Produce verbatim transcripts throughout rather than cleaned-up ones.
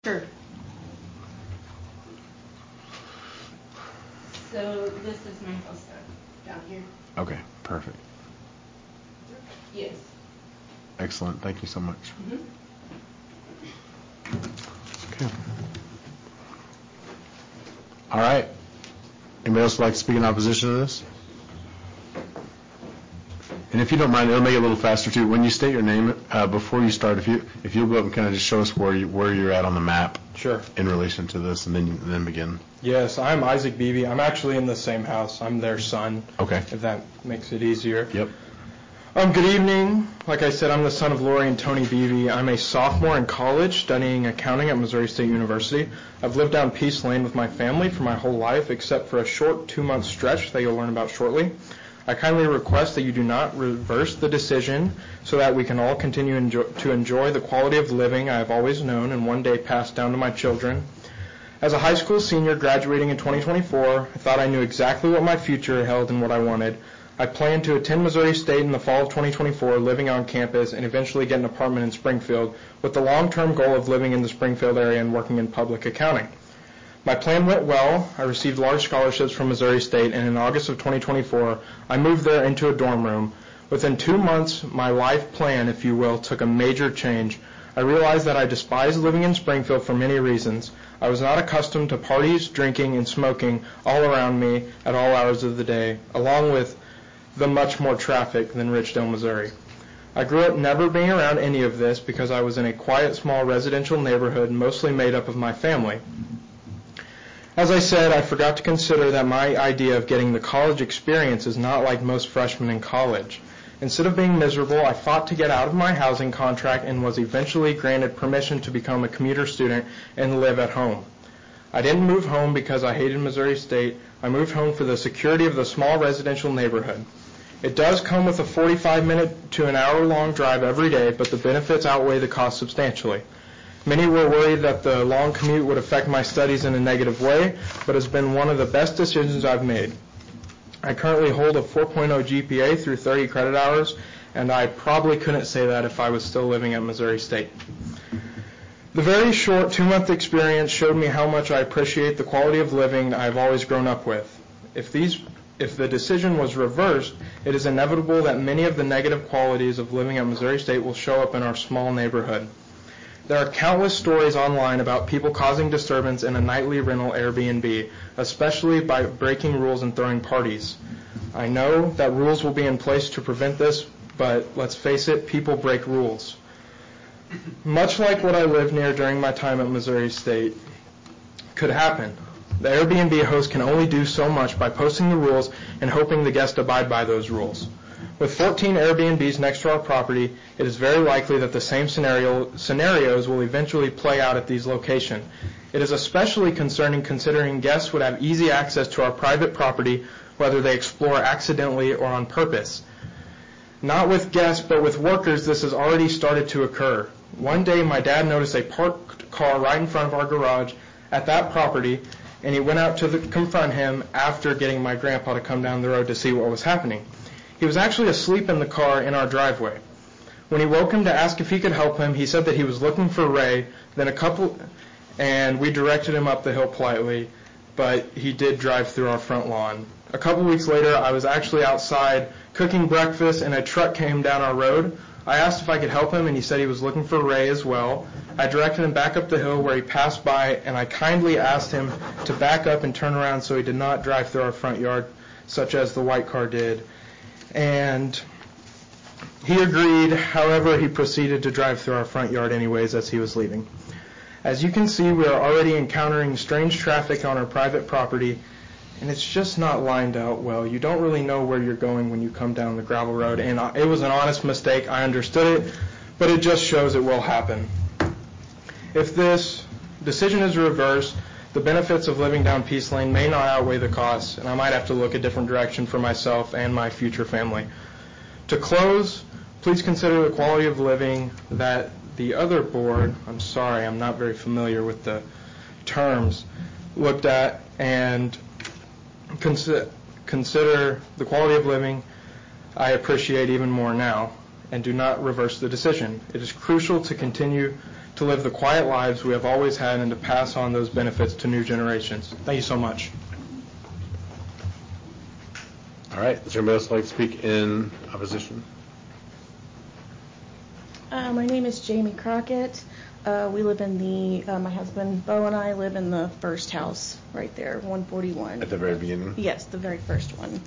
Sure. So this is my house down here. Okay, perfect. Yes. Excellent. Thank you so much. Mm-hmm. Okay. All right. Anybody else like to speak in opposition to this? And if you don't mind, it'll make it a little faster too. When you state your name uh, before you start, if you if you'll go up and kind of just show us where you where you're at on the map. Sure. In relation to this, and then and then begin. Yes, I'm Isaac Beebe. I'm actually in the same house. I'm their son. Okay. If that makes it easier. Yep. Um, good evening. Like I said, I'm the son of Lori and Tony Beebe. I'm a sophomore in college studying accounting at Missouri State University. I've lived down Peace Lane with my family for my whole life, except for a short two-month stretch that you'll learn about shortly. I kindly request that you do not reverse the decision so that we can all continue enjoy, to enjoy the quality of living I have always known and one day pass down to my children. As a high school senior graduating in twenty twenty-four, I thought I knew exactly what my future held and what I wanted. I planned to attend Missouri State in the fall of twenty twenty-four, living on campus, and eventually get an apartment in Springfield with the long-term goal of living in the Springfield area and working in public accounting. My plan went well. I received large scholarships from Missouri State, and in August of twenty twenty-four, I moved there into a dorm room. Within two months, my life plan, if you will, took a major change. I realized that I despised living in Springfield for many reasons. I was not accustomed to parties, drinking, and smoking all around me at all hours of the day, along with the much more traffic than Richdale, Missouri. I grew up never being around any of this because I was in a quiet, small residential neighborhood mostly made up of my family. As I said, I forgot to consider that my idea of getting the college experience is not like most freshmen in college. Instead of being miserable, I fought to get out of my housing contract and was eventually granted permission to become a commuter student and live at home. I didn't move home because I hated Missouri State. I moved home for the security of the small residential neighborhood. It does come with a forty-five minute to an hour long drive every day, but the benefits outweigh the cost substantially. Many were worried that the long commute would affect my studies in a negative way, but it's been one of the best decisions I've made. I currently hold a four point oh G P A through thirty credit hours, and I probably couldn't say that if I was still living at Missouri State. The very short two-month experience showed me how much I appreciate the quality of living I've always grown up with. If these, if the decision was reversed, it is inevitable that many of the negative qualities of living at Missouri State will show up in our small neighborhood. There are countless stories online about people causing disturbance in a nightly rental Airbnb, especially by breaking rules and throwing parties. I know that rules will be in place to prevent this, but let's face it, people break rules. Much like what I lived near during my time at Missouri State could happen. The Airbnb host can only do so much by posting the rules and hoping the guests abide by those rules. With fourteen Airbnbs next to our property, it is very likely that the same scenario, scenarios will eventually play out at these locations. It is especially concerning considering guests would have easy access to our private property, whether they explore accidentally or on purpose. Not with guests, but with workers, this has already started to occur. One day, my dad noticed a parked car right in front of our garage at that property, and he went out to the, confront him after getting my grandpa to come down the road to see what was happening. He was actually asleep in the car in our driveway. When he woke him to ask if he could help him, he said that he was looking for Ray, then a couple, and we directed him up the hill politely, but he did drive through our front lawn. A couple weeks later, I was actually outside cooking breakfast, and a truck came down our road. I asked if I could help him, and he said he was looking for Ray as well. I directed him back up the hill where he passed by, and I kindly asked him to back up and turn around so he did not drive through our front yard, such as the white car did. And he agreed. However, he proceeded to drive through our front yard anyways as he was leaving. As you can see, we are already encountering strange traffic on our private property, and it's just not lined out well. You don't really know where you're going when you come down the gravel road, and it was an honest mistake. I understood it, but it just shows it will happen. If this decision is reversed, the benefits of living down Peace Lane may not outweigh the costs, and I might have to look a different direction for myself and my future family. To close, please consider the quality of living that the other board, I'm sorry, I'm not very familiar with the terms, looked at, and consider, consider the quality of living I appreciate even more now, and do not reverse the decision. It is crucial to continue to to live the quiet lives we have always had and to pass on those benefits to new generations. Thank you so much. All right. Does anybody else like to speak in opposition? Uh, my name is Jamie Crockett. Uh, we live in the, uh, my husband Bo and I live in the first house right there, one forty-one. At the very beginning? Yes, the very first one.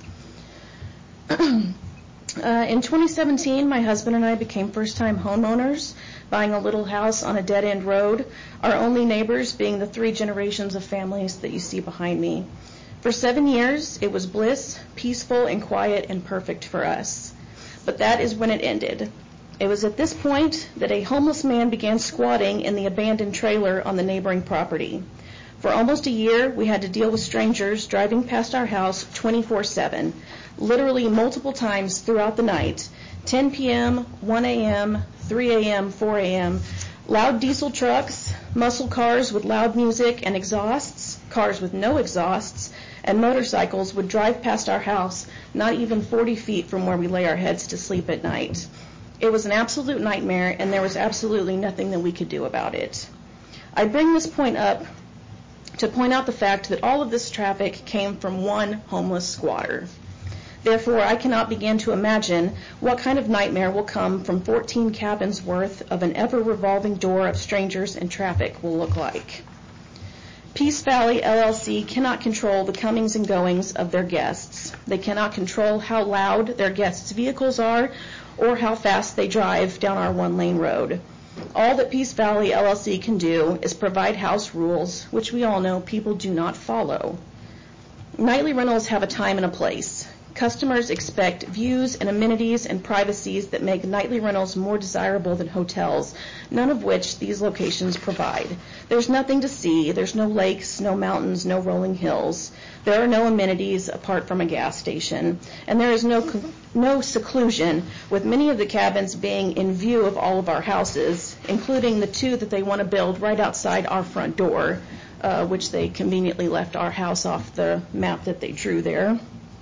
uh, in twenty seventeen, my husband and I became first-time homeowners, buying a little house on a dead-end road, our only neighbors being the three generations of families that you see behind me. For seven years, it was bliss, peaceful and quiet and perfect for us. But that is when it ended. It was at this point that a homeless man began squatting in the abandoned trailer on the neighboring property. For almost a year, we had to deal with strangers driving past our house twenty-four seven, literally multiple times throughout the night, ten p.m., one a.m., three a.m., four a.m., loud diesel trucks, muscle cars with loud music and exhausts, cars with no exhausts, and motorcycles would drive past our house not even forty feet from where we lay our heads to sleep at night. It was an absolute nightmare, and there was absolutely nothing that we could do about it. I bring this point up to point out the fact that all of this traffic came from one homeless squatter. Therefore, I cannot begin to imagine what kind of nightmare will come from fourteen cabins worth of an ever-revolving door of strangers and traffic will look like. Peace Valley L L C cannot control the comings and goings of their guests. They cannot control how loud their guests' vehicles are or how fast they drive down our one-lane road. All that Peace Valley L L C can do is provide house rules, which we all know people do not follow. Nightly rentals have a time and a place. Customers expect views and amenities and privacies that make nightly rentals more desirable than hotels, none of which these locations provide. There's nothing to see. There's no lakes, no mountains, no rolling hills. There are no amenities apart from a gas station. And there is no no seclusion, with many of the cabins being in view of all of our houses, including the two that they want to build right outside our front door, uh, which they conveniently left our house off the map that they drew there.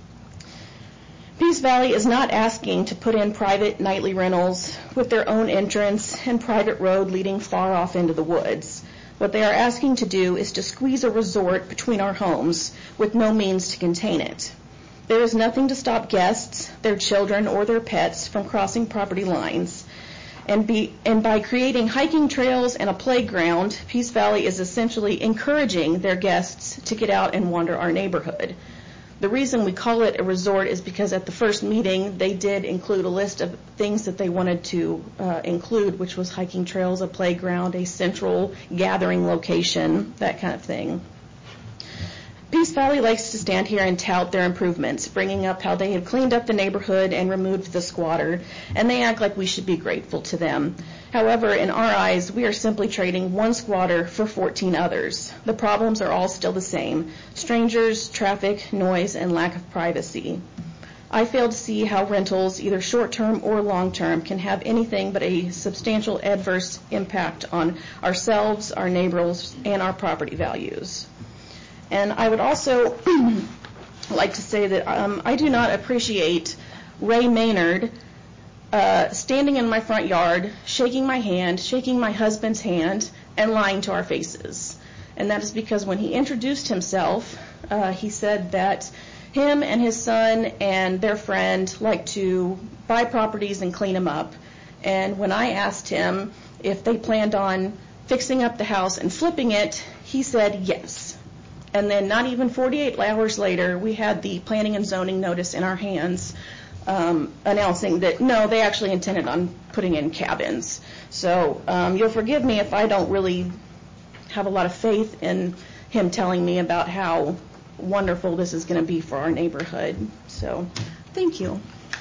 Peace Valley is not asking to put in private nightly rentals with their own entrance and private road leading far off into the woods. What they are asking to do is to squeeze a resort between our homes with no means to contain it. There is nothing to stop guests, their children, or their pets from crossing property lines. And, be, and by creating hiking trails and a playground, Peace Valley is essentially encouraging their guests to get out and wander our neighborhood. The reason we call it a resort is because at the first meeting, they did include a list of things that they wanted to uh, include, which was hiking trails, a playground, a central gathering location, that kind of thing. Peace Valley likes to stand here and tout their improvements, bringing up how they have cleaned up the neighborhood and removed the squatter, and they act like we should be grateful to them. However, in our eyes, we are simply trading one squatter for fourteen others. The problems are all still the same: strangers, traffic, noise, and lack of privacy. I fail to see how rentals, either short-term or long-term, can have anything but a substantial adverse impact on ourselves, our neighbors, and our property values. And I would also like to say that um, I do not appreciate Ray Maynard uh, standing in my front yard, shaking my hand, shaking my husband's hand, and lying to our faces. And that is because when he introduced himself, uh, he said that him and his son and their friend like to buy properties and clean them up. And when I asked him if they planned on fixing up the house and flipping it, he said yes. And then not even forty-eight hours later, we had the planning and zoning notice in our hands um, announcing that, no, they actually intended on putting in cabins. So um, you'll forgive me if I don't really have a lot of faith in him telling me about how wonderful this is going to be for our neighborhood. So thank you.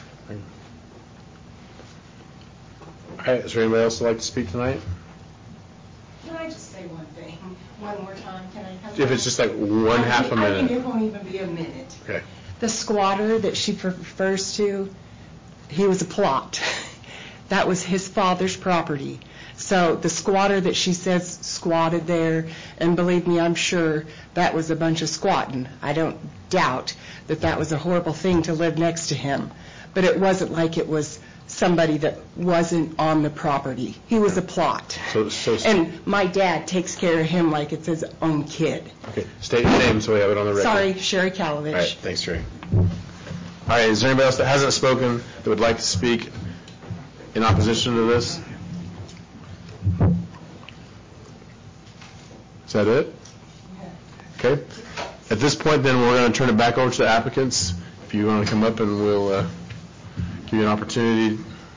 All right, is there anybody else who'd like to speak tonight? Can I just say one thing, one more time? Can I come If it's just like one I half a think- I think minute. it won't even be a minute. Okay. The squatter that she refers to, he was a plot. That was his father's property. So the squatter that she says squatted there, and believe me, I'm sure that was a bunch of squatting. I don't doubt that that was a horrible thing to live next to him. But it wasn't like it was somebody that wasn't on the property. He was a plot. So, so, And my dad takes care of him like it's his own kid. okay, state your name so we have it on the record. Sorry, Sherry Kalovich. All right, thanks, Sherry. All right, is there anybody else that hasn't spoken that would like to speak in opposition to this? Is that it? Okay. At this point, then, we're going to turn it back over to the applicants. If you want to come up, and we'll uh, give you an opportunity.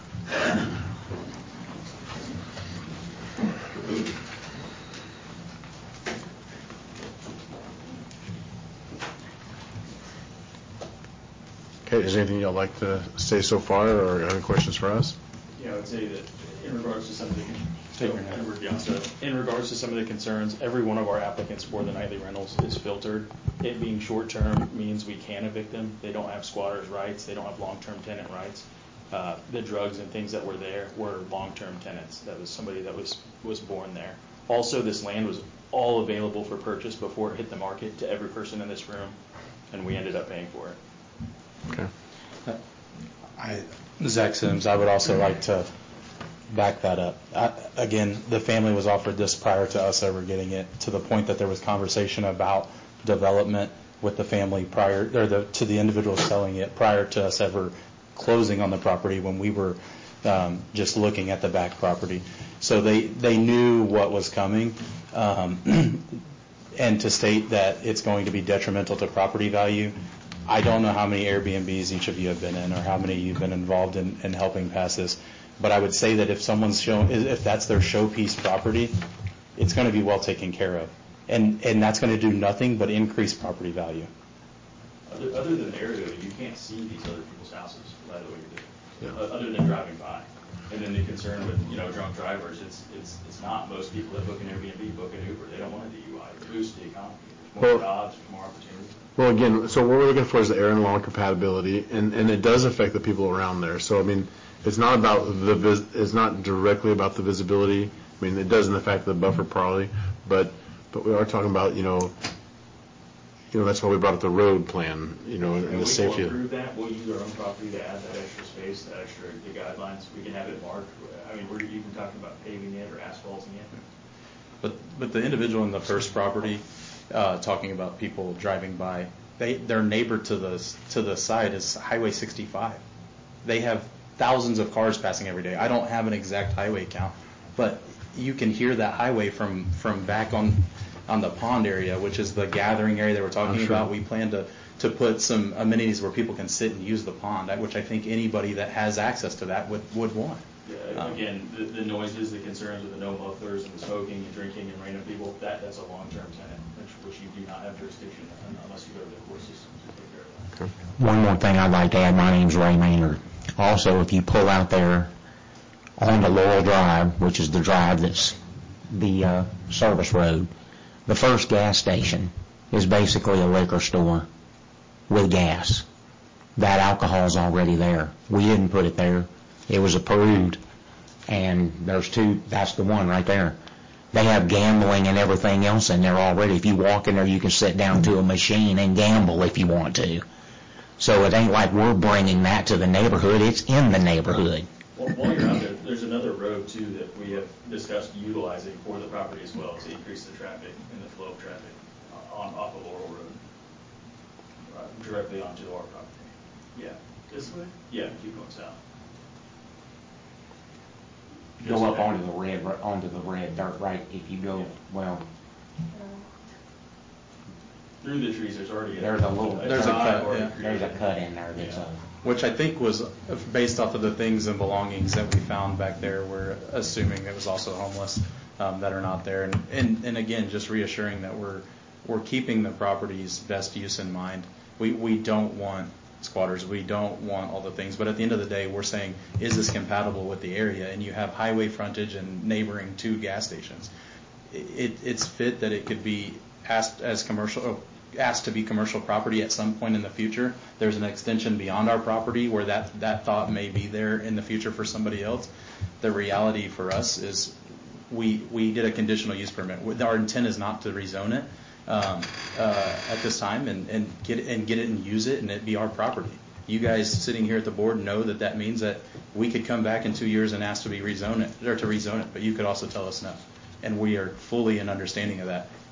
Okay, is there anything you'd like to say so far, or any questions for us? Yeah, I would say that in regards to some of the, yeah, so in regards to some of the concerns, every one of our applicants for the nightly rentals is filtered. It being short-term means we can evict them. They don't have squatters' rights. They don't have long-term tenant rights. Uh, the drugs and things that were there were long-term tenants. That was somebody that was, was born there. Also, this land was all available for purchase before it hit the market to every person in this room, and we ended up paying for it. Okay. I, Zach Sims, I would also like to back that up. I, again, the family was offered this prior to us ever getting it, to the point that there was conversation about development with the family prior, or the, to the individual selling it prior to us ever closing on the property when we were um, just looking at the back property. So they, they knew what was coming. Um, and to state that it's going to be detrimental to property value, I don't know how many Airbnbs each of you have been in or how many you've been involved in, in helping pass this, but I would say that if someone's shown, if that's their showpiece property, it's going to be well taken care of. And and that's going to do nothing but increase property value. Other, other than aerial, you can't see these other people's houses by the way you do, yeah. Other than driving by. And then the concern with, you know, drunk drivers, it's it's it's not. Most people that book an Airbnb book an Uber. They don't want a D U I. It boosts the economy. There's more Well, jobs, there's more opportunity. Well, again, so what we're looking for is the air and lawn compatibility, and, and it does affect the people around there. So, I mean, it's not about the vis, it's not directly about the visibility. I mean, it does in the fact of the buffer probably, but but we are talking about, you know, you know, that's why we brought up the road plan, you know, and, and the we safety. will improve that. We'll use our own property to add that extra space, that extra the guidelines. We can have it marked. I mean, we're even talking about paving it or asphalting it. But but the individual in the first property, uh, talking about people driving by, they their neighbor to the to the side is Highway sixty-five. They have thousands of cars passing every day. I don't have an exact highway count, but you can hear that highway from from back on on the pond area, which is the gathering area that we're talking I'm sure. about. We plan to to put some amenities where people can sit and use the pond, which I think anybody that has access to that would would want. Yeah, Um, again, the, the noises, the concerns with the no mufflers and the smoking and drinking and random people, that, that's a long-term tenant, which, which you do not have jurisdiction unless you go to the court system to take care of that. One more thing I'd like to add, my name's Ray Maynard. Also, if you pull out there onto Laurel Drive, which is the drive that's the uh, service road, the first gas station is basically a liquor store with gas. That alcohol's already there. We didn't put it there. It was approved, and there's two, that's the one right there. They have gambling and everything else in there already. If you walk in there, you can sit down to a machine and gamble if you want to. So it ain't like we're bringing that to the neighborhood. It's in the neighborhood. Well, while you're out there, there's another road, too, that we have discussed utilizing for the property as well to increase the traffic and the flow of traffic on off of Laurel Road, uh, directly onto our property. Yeah. This way? Yeah, keep going south. Go up onto the red, onto the red dirt, right? If you go, well, Through the trees, there's already a, there's a little, There's a drive cut, already yeah. there's a created. cut in there that's Yeah. a, Which I think was based off of the things and belongings that we found back there. We're assuming it was also homeless um, that are not there, and, and and again, just reassuring that we're we're keeping the property's best use in mind. We we don't want squatters. We don't want all the things, but at the end of the day, we're saying, is this compatible with the area? And you have highway frontage and neighboring two gas stations. It, it's fit that it could be asked as commercial, asked to be commercial property at some point in the future. There's an extension beyond our property where that, that thought may be there in the future for somebody else. The reality for us is we we did a conditional use permit. Our intent is not to rezone it. Um, uh, at this time and, and get it and get it and use it and it be our property. You guys sitting here at the board know that that means that we could come back in two years and ask to be rezone it, or to rezone it, but you could also tell us no. And we are fully in understanding of that.